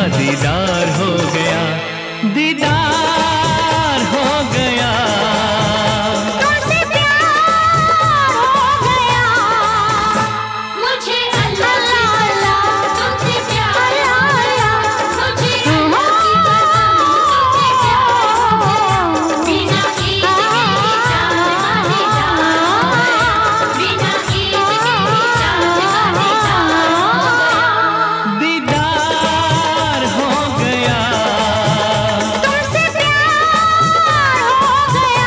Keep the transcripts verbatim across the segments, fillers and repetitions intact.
का दीदार हो गया, दीदार हो गया। तुमसे प्यार हो गया, मुझे अल्लाह अल्लाह तुमसे प्यार हो गया, मुझे अल्लाह की कसम तुमसे प्यार हो गया। बिना ईद के ही चांद का दीदार, बिना ईद के ही चांद का दीदार हो गया, दीदार हो गया। तुमसे प्यार हो गया।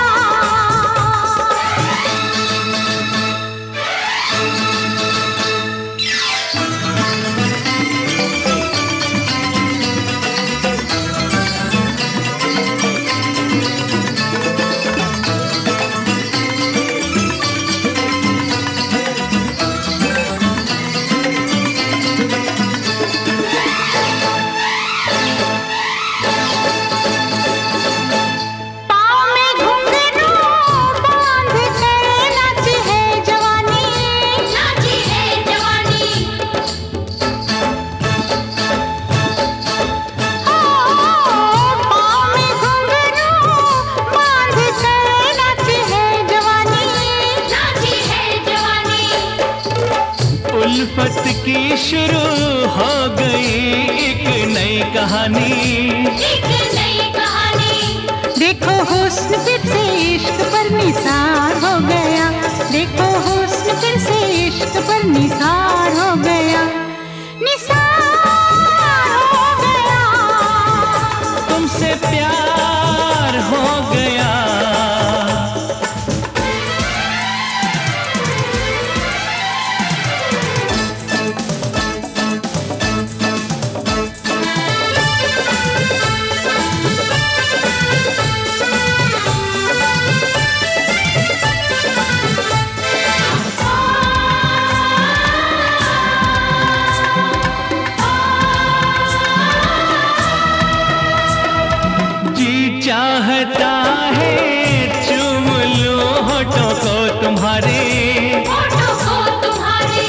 पाँव में घुंघरू बांध कर नाची है जवानी, नाची है जवानी। पाँव में घुंघरू बांध कर नाची है जवानी, नाची है जवानी। उल्फत की शुरू हो गई एक नई कहानी, एक नई कहानी। देखो हुस्न फिर से इश्क पर निसार हो गया, देखो हुस्न फिर से इश्क पर निसार हो गया, निसार हो गया। तुमसे प्यार हो गया। जी चाहता है चूम लूं होठों को तुम्हारे, होठों को तुम्हारे।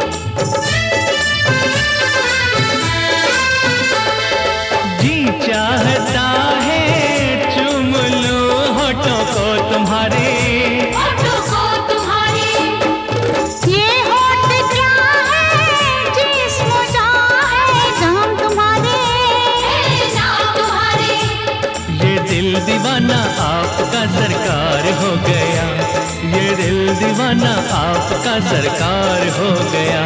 जी चाहता है चूम लूं होठों को तुम्हारे। होठों को तुम्हारे। ये होठ क्या है जिस्म जा है जाम तुम्हारे, जाम तुम्हारे। ये दिल दीवाना आपका सरकार हो गया, ये दिल दीवाना आपका सरकार हो गया,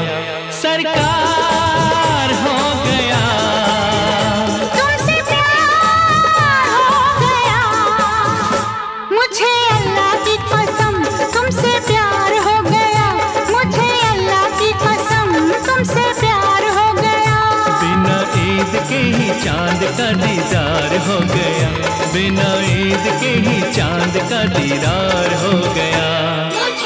सरकार हो गया। तुमसे प्यार हो गया, मुझे अल्लाह की कसम तुमसे प्यार हो गया, मुझे अल्लाह की कसम तुमसे प्यार हो गया। बिना ईद के ही चांद का दीदार हो गया, बिना ईद के ही चांद का दीदार हो गया।